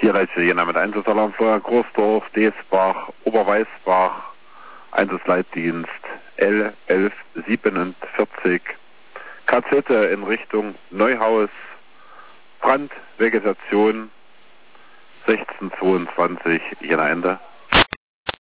Hier reiche Jena mit Einsatzsalam für Großdorf, Desbach, Oberweißbach, Einsatzleitdienst L1147, KZ in Richtung Neuhaus, Brandvegetation 1622, Jena Ende.